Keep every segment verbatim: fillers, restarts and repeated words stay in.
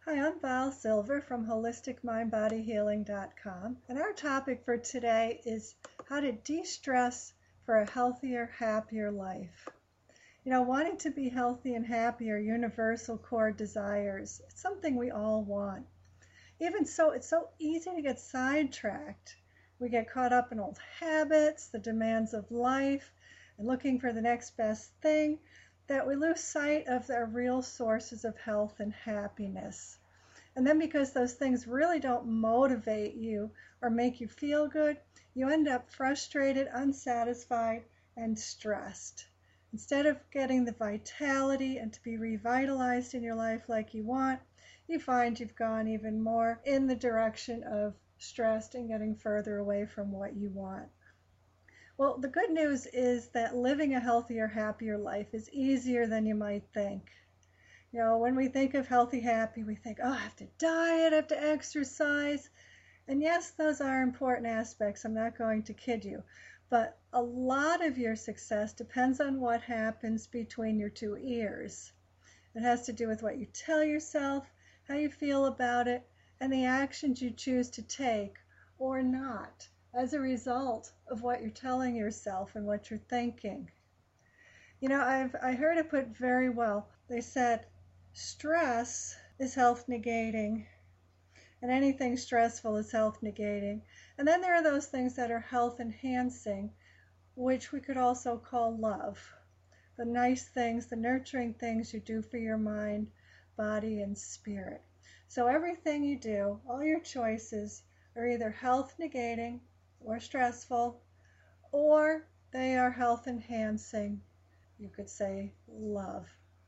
Hi, I'm Val Silver from holistic mind body healing dot com, and our topic for today is how to de-stress for a healthier, happier life. You know, wanting to be healthy and happy are universal core desires. It's something we all want. Even so, it's so easy to get sidetracked. We get caught up in old habits, the demands of life, and looking for the next best thing that we lose sight of our real sources of health and happiness. And then because those things really don't motivate you or make you feel good, you end up frustrated, unsatisfied, and stressed. Instead of getting the vitality and to be revitalized in your life like you want, you find you've gone even more in the direction of stressed and getting further away from what you want. Well, the good news is that living a healthier, happier life is easier than you might think. You know, when we think of healthy, happy, we think, oh, I have to diet, I have to exercise. And yes, those are important aspects. I'm not going to kid you. But a lot of your success depends on what happens between your two ears. It has to do with what you tell yourself, how you feel about it, and the actions you choose to take or not as a result of what you're telling yourself and what you're thinking. You know, I've I heard it put very well. They said, stress is health negating, and anything stressful is health negating. And then there are those things that are health enhancing, which we could also call love. The nice things, the nurturing things you do for your mind, body, and spirit. So everything you do, all your choices, are either health negating or stressful, or they are health enhancing. You could say love.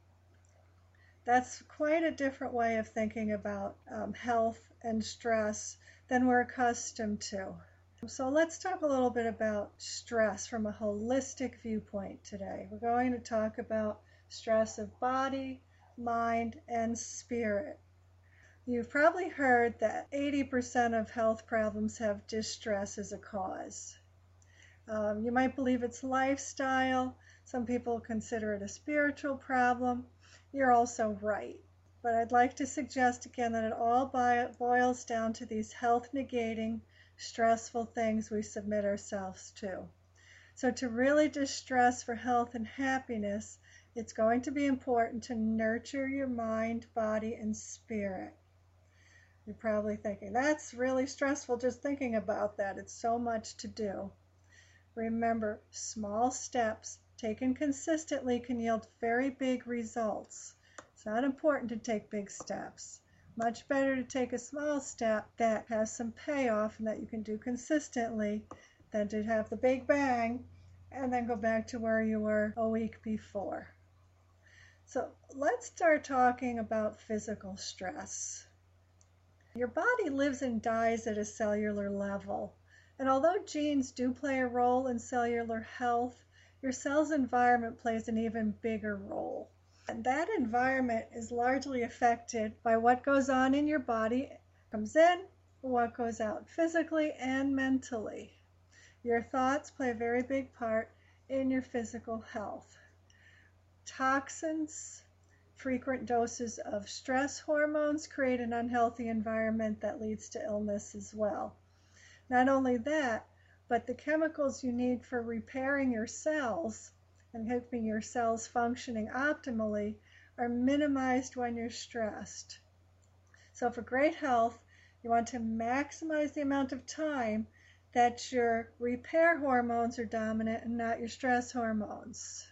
That's quite a different way of thinking about um, health and stress than we're accustomed to. So let's talk a little bit about stress from a holistic viewpoint today. We're going to talk about stress of body, mind, and spirit. You've probably heard that eighty percent of health problems have distress as a cause. Um, you might believe it's lifestyle. Some people consider it a spiritual problem. You're also right. But I'd like to suggest again that it all boils down to these health negating, stressful things we submit ourselves to. So to really distress for health and happiness, it's going to be important to nurture your mind, body, and spirit. You're probably thinking, that's really stressful just thinking about that. It's so much to do. Remember, small steps taken consistently can yield very big results. It's not important to take big steps. Much better to take a small step that has some payoff and that you can do consistently than to have the big bang and then go back to where you were a week before. So let's start talking about physical stress. Your body lives and dies at a cellular level. And although genes do play a role in cellular health, your cell's environment plays an even bigger role. And that environment is largely affected by what goes on in your body, comes in, what goes out physically and mentally. Your thoughts play a very big part in your physical health. Toxins, frequent doses of stress hormones create an unhealthy environment that leads to illness as well. Not only that, but the chemicals you need for repairing your cells and keeping your cells functioning optimally are minimized when you're stressed. So for great health, you want to maximize the amount of time that your repair hormones are dominant and not your stress hormones.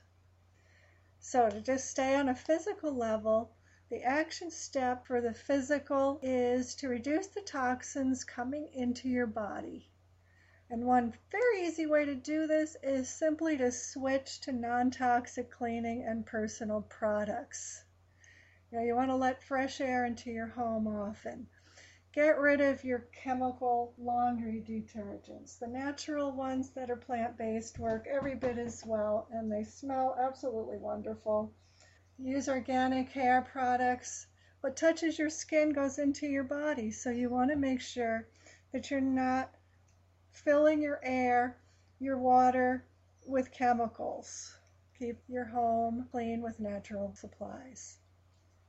So to just stay on a physical level, the action step for the physical is to reduce the toxins coming into your body. And one very easy way to do this is simply to switch to non-toxic cleaning and personal products. You know, you want to let fresh air into your home often. Get rid of your chemical laundry detergents. The natural ones that are plant-based work every bit as well, and they smell absolutely wonderful. Use organic hair products. What touches your skin goes into your body, so you want to make sure that you're not filling your air, your water with chemicals. Keep your home clean with natural supplies.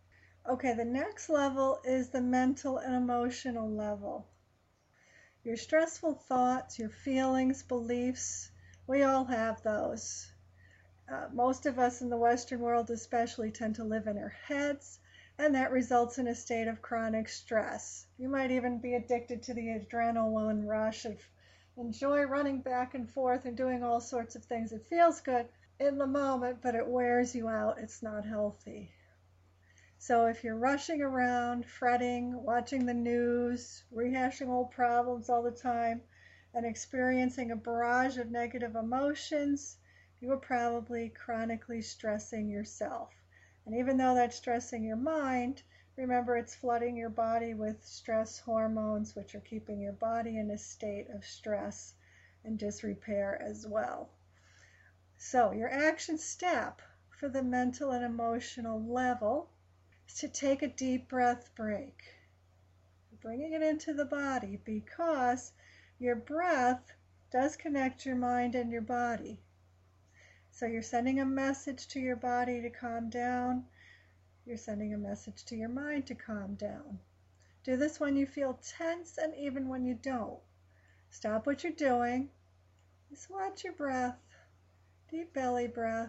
Okay, the next level is the mental and emotional level. Your stressful thoughts, your feelings, beliefs, we all have those. Uh, most of us in the Western world especially tend to live in our heads, and that results in a state of chronic stress. You might even be addicted to the adrenaline rush of enjoy running back and forth and doing all sorts of things. It feels good in the moment, but it wears you out. It's not healthy. So if you're rushing around, fretting, watching the news, rehashing old problems all the time, and experiencing a barrage of negative emotions, you are probably chronically stressing yourself. And even though that's stressing your mind, remember it's flooding your body with stress hormones, which are keeping your body in a state of stress and disrepair as well. So your action step for the mental and emotional level is to take a deep breath break, bringing it into the body, because your breath does connect your mind and your body. So you're sending a message to your body to calm down. You're sending a message to your mind to calm down. Do this when you feel tense and even when you don't. Stop what you're doing. Just watch your breath. Deep belly breath.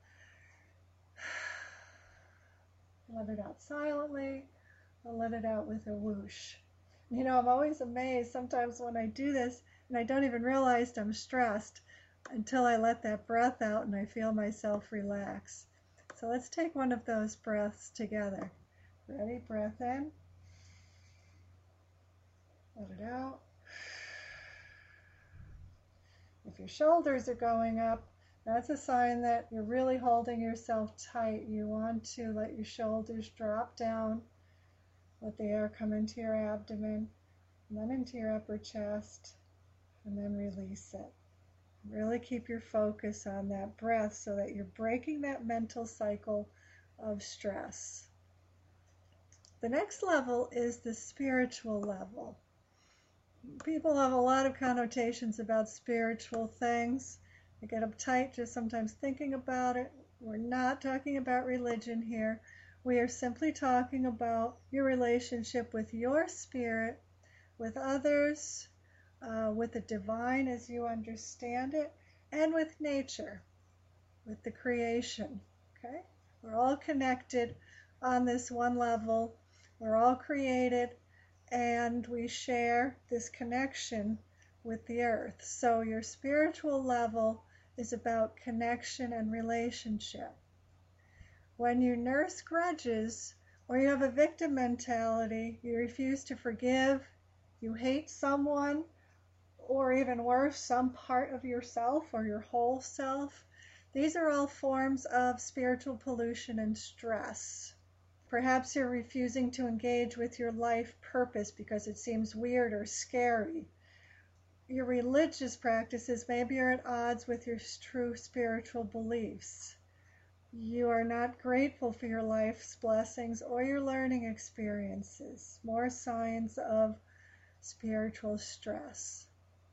Let it out silently, or let it out with a whoosh. You know, I'm always amazed sometimes when I do this and I don't even realize I'm stressed until I let that breath out and I feel myself relax. So let's take one of those breaths together. Ready? Breath in. Let it out. If your shoulders are going up, that's a sign that you're really holding yourself tight. You want to let your shoulders drop down. Let the air come into your abdomen, and then into your upper chest, and then release it. Really keep your focus on that breath so that you're breaking that mental cycle of stress. The next level is the spiritual level. People have a lot of connotations about spiritual things. They get uptight just sometimes thinking about it. We're not talking about religion here. We are simply talking about your relationship with your spirit, with others, uh, with the divine as you understand it, and with nature, with the creation. Okay? We're all connected on this one level. We're all created, and we share this connection with the earth. So your spiritual level is about connection and relationship. When you nurse grudges or you have a victim mentality, you refuse to forgive, you hate someone, or even worse, some part of yourself or your whole self, these are all forms of spiritual pollution and stress. Perhaps you're refusing to engage with your life purpose because it seems weird or scary. Your religious practices maybe are at odds with your true spiritual beliefs. You are not grateful for your life's blessings or your learning experiences. More signs of spiritual stress.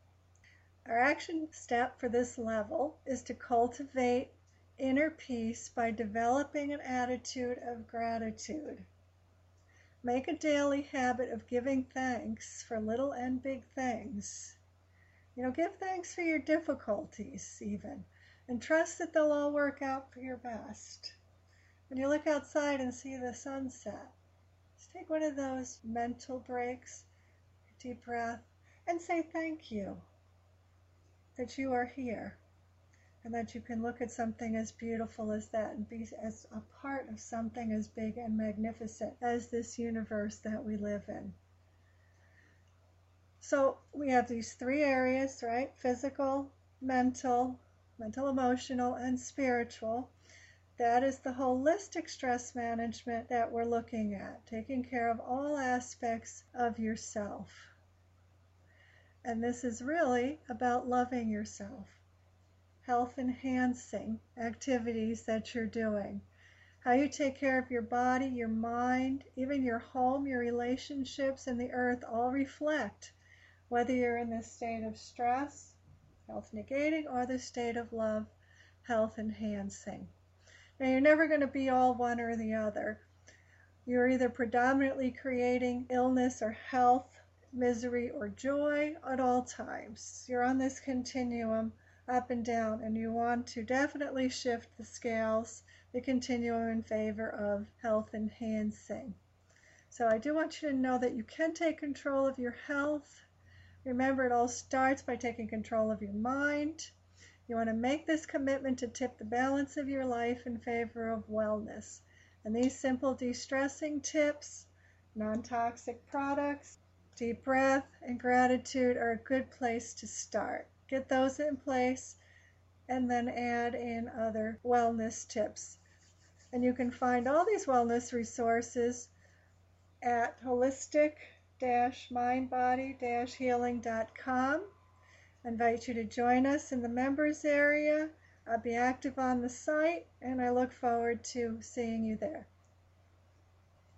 Our action step for this level is to cultivate inner peace by developing an attitude of gratitude. Make a daily habit of giving thanks for little and big things. You know, give thanks for your difficulties even, and trust that they'll all work out for your best. When you look outside and see the sunset, just take one of those mental breaks, a deep breath, and say thank you that you are here, and that you can look at something as beautiful as that and be as a part of something as big and magnificent as this universe that we live in. So we have these three areas, right? Physical, mental, mental, emotional, and spiritual. That is the holistic stress management that we're looking at, taking care of all aspects of yourself. And this is really about loving yourself, health enhancing activities that you're doing, how you take care of your body, your mind, even your home, your relationships, and the earth all reflect whether you're in this state of stress, health negating, or the state of love, health enhancing. Now, you're never going to be all one or the other. You're either predominantly creating illness or health, misery or joy at all times. You're on this continuum up and down, and you want to definitely shift the scales, the continuum in favor of health enhancing. So I do want you to know that you can take control of your health. Remember, it all starts by taking control of your mind. You want to make this commitment to tip the balance of your life in favor of wellness. And these simple de-stressing tips, non-toxic products, deep breath, and gratitude are a good place to start. Get those in place and then add in other wellness tips. And you can find all these wellness resources at holistic mind body healing dot com. I invite you to join us in the members area. I'll be active on the site, and I look forward to seeing you there.